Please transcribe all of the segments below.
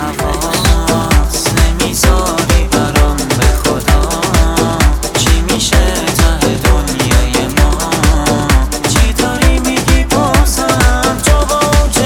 حواس نمیذاری برام به خدا چی میشه ته دنیای ما چی داری میگی بازم تو با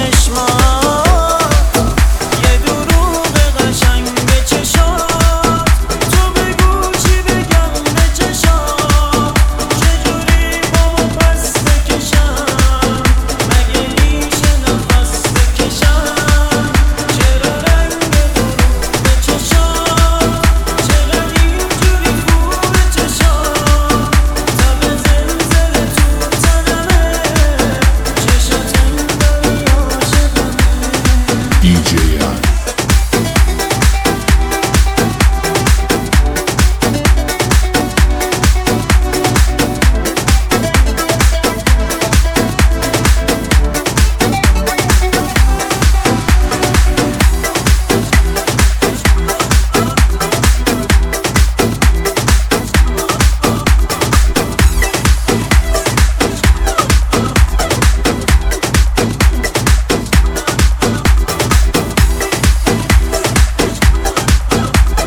چشمات یه دروغ قشنگ به چشات تو بگو چی بگم به چشات چجوری با ما پس بکشم مگه میشه نفس بکشم چرا رنگ دروغ به چشات چرا اینجوری خوبه چشات تب زلزله تو تنمه چشات انگاری عاشقمه DJ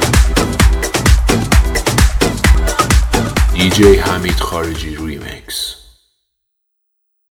DJ حمید خارجی ریمیکس.